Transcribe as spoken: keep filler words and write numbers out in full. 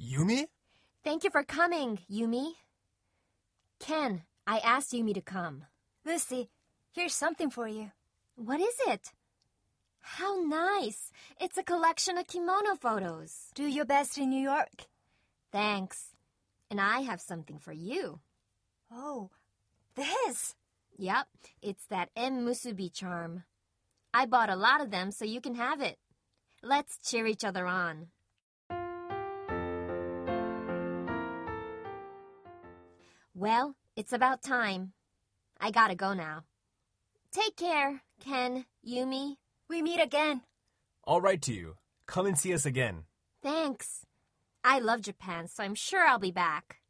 Yumi? Thank you for coming, Yumi. Ken, I asked Yumi to come. Lucy, here's something for you. What is it? How nice. It's a collection of kimono photos. Do your best in New York. Thanks. And I have something for you. Oh, this? Yep, it's that M Musubi charm. I bought a lot of them so you can have it. Let's cheer each other on. Well, it's about time. I gotta go now. Take care, Ken, Yumi. We meet again. I'll write to you. Come and see us again. Thanks. I love Japan, so I'm sure I'll be back.